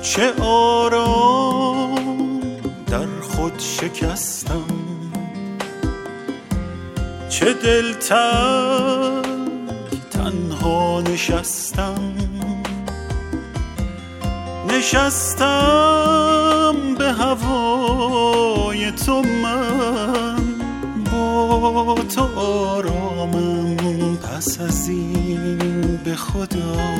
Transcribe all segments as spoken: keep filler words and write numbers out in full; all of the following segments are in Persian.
چه آرام در خود شکستم، چه دلتنگ تنها نشستم. نشستم به هوای تو، من با تو آرامم. پس از این به خدا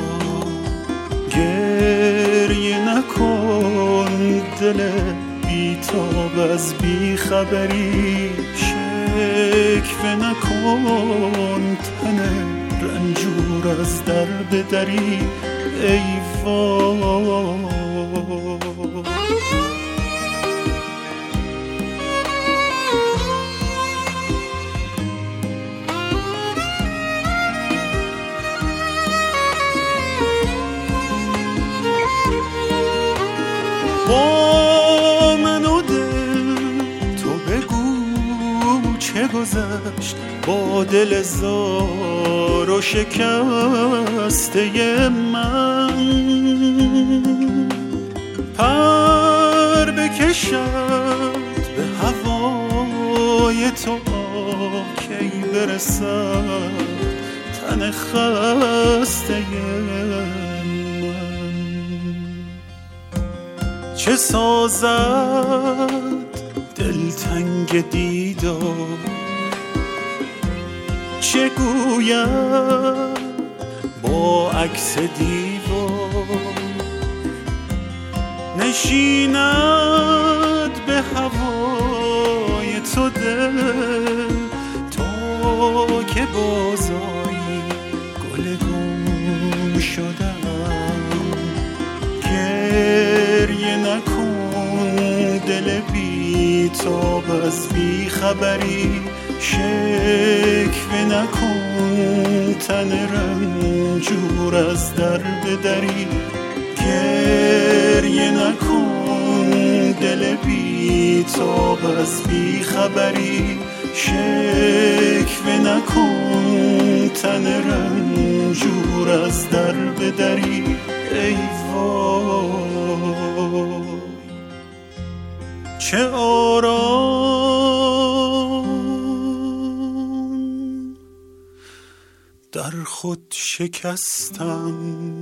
گریه نکن، دل بیتاب از بیخبری. شکوه نکن، تن رنجور از درد دری. ای وای با من و دل تو بگو چه گذشت با دل زار و شکسته من. پر بکشد به هوای تو، کی برسد تن خسته من. چه سازد دلتنگ دیدار، چه گویم با عکس دیوار. نشیند به هوای تو دل، تو که بازایی گل گم شدم. گریه نکن، دل بیتاب از بیخبری. شکوه نکن، تن رنجور از درد دری. گریه نکن، دل بیتاب از بیخبری. شکوه نکن، تن رنجور از درد دری. ای وای چه آرام در خود شکستم.